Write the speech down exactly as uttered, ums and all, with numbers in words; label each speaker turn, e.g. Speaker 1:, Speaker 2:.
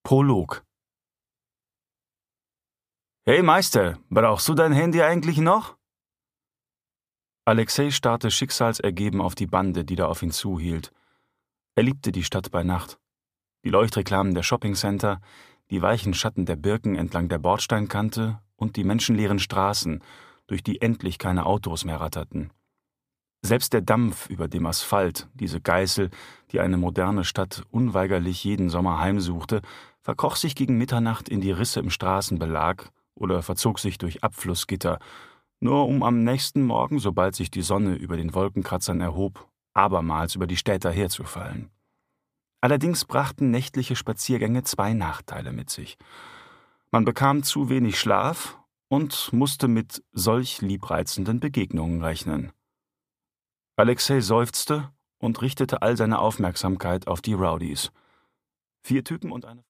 Speaker 1: Prolog. »Hey Meister, brauchst du dein Handy eigentlich noch?« Alexei starrte schicksalsergeben auf die Bande, die da auf ihn zuhielt. Er liebte die Stadt bei Nacht. Die Leuchtreklamen der Shoppingcenter, die weichen Schatten der Birken entlang der Bordsteinkante und die menschenleeren Straßen, durch die endlich keine Autos mehr ratterten. Selbst der Dampf über dem Asphalt, diese Geißel, die eine moderne Stadt unweigerlich jeden Sommer heimsuchte, verkroch sich gegen Mitternacht in die Risse im Straßenbelag oder verzog sich durch Abflussgitter, nur um am nächsten Morgen, sobald sich die Sonne über den Wolkenkratzern erhob, abermals über die Städter herzufallen. Allerdings brachten nächtliche Spaziergänge zwei Nachteile mit sich. Man bekam zu wenig Schlaf und musste mit solch liebreizenden Begegnungen rechnen. Alexei seufzte und richtete all seine Aufmerksamkeit auf die Rowdies. Vier Typen und eine